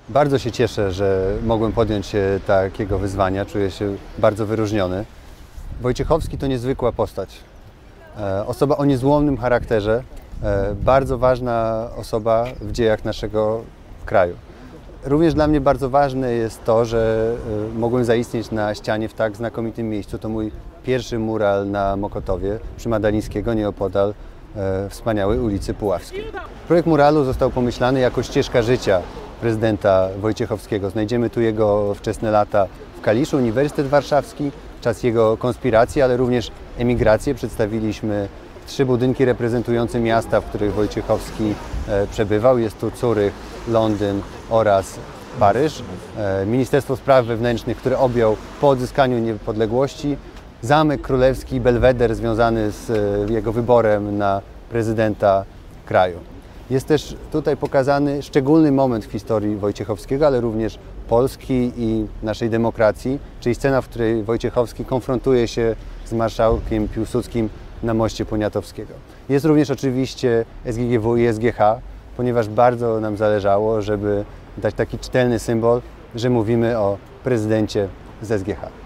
Bardzo się cieszę, że mogłem podjąć się takiego wyzwania. Czuję się bardzo wyróżniony. Wojciechowski to niezwykła postać. Osoba o niezłomnym charakterze, bardzo ważna osoba w dziejach naszego kraju. Również dla mnie bardzo ważne jest to, że mogłem zaistnieć na ścianie w tak znakomitym miejscu. To mój pierwszy mural na Mokotowie przy Madalińskiego, nieopodal wspaniałej ulicy Puławskiej. Projekt muralu został pomyślany jako ścieżka życia prezydenta Wojciechowskiego. Znajdziemy tu jego wczesne lata w Kaliszu, Uniwersytet Warszawski, czas jego konspiracji, ale również emigrację. Przedstawiliśmy 3 budynki reprezentujące miasta, w których Wojciechowski przebywał. Jest tu Curych, Londyn oraz Paryż. Ministerstwo Spraw Wewnętrznych, które objął po odzyskaniu niepodległości. Zamek Królewski, Belweder związany z jego wyborem na prezydenta kraju. Jest też tutaj pokazany szczególny moment w historii Wojciechowskiego, ale również Polski i naszej demokracji, czyli scena, w której Wojciechowski konfrontuje się z marszałkiem Piłsudskim na moście Poniatowskiego. Jest również oczywiście SGGW i SGH, ponieważ bardzo nam zależało, żeby dać taki czytelny symbol, że mówimy o prezydencie z SGH.